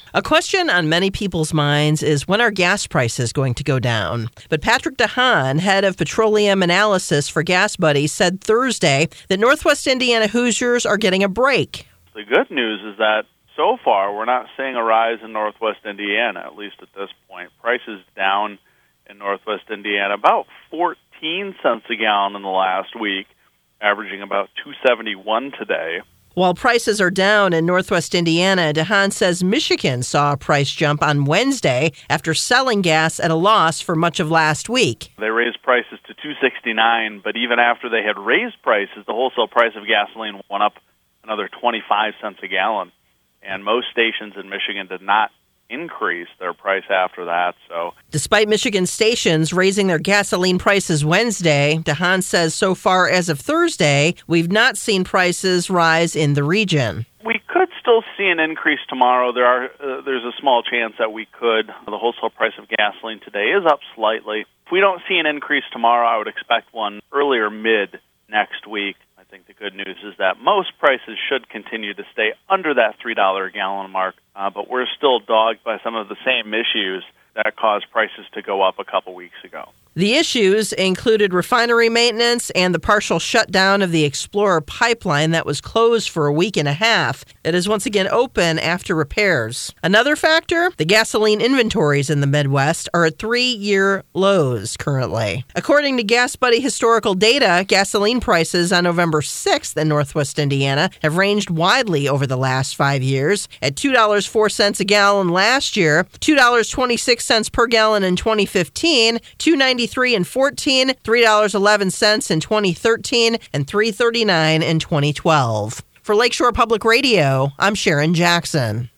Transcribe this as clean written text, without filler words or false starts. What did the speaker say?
A question on many people's minds is when are gas prices going to go down? But Patrick DeHaan, head of petroleum analysis for Gas Buddy, said Thursday that Northwest Indiana Hoosiers are getting a break. The good news is that so far we're not seeing a rise in Northwest Indiana, at least at this point. Prices down in Northwest Indiana about 14 cents a gallon in the last week, averaging about $2.71 today. While prices are down in Northwest Indiana, DeHaan says Michigan saw a price jump on Wednesday after selling gas at a loss for much of last week. They raised prices to $2.69, but even after they had raised prices, the wholesale price of gasoline went up another 25 cents a gallon. And most stations in Michigan did not increase their price after that. So, despite Michigan stations raising their gasoline prices Wednesday, DeHaan says so far as of Thursday, we've not seen prices rise in the region. We could still see an increase tomorrow. There's a small chance that we could. The wholesale price of gasoline today is up slightly. If we don't see an increase tomorrow, I would expect one earlier mid next week. I think the good news is that most prices should continue to stay under that $3 a gallon mark, but we're still dogged by some of the same issues that caused prices to go up a couple weeks ago. The issues included refinery maintenance and the partial shutdown of the Explorer pipeline that was closed for a week and a half. It is once again open after repairs. Another factor, the gasoline inventories in the Midwest are at 3-year lows currently. According to Gas Buddy historical data, gasoline prices on November 6th in Northwest Indiana have ranged widely over the last 5 years. At $2.04 a gallon last year, $2.26 per gallon in 2015, $2.93 in 14, $3.11 in 2013, and $3.39 in 2012. For Lakeshore Public Radio, I'm Sharon Jackson.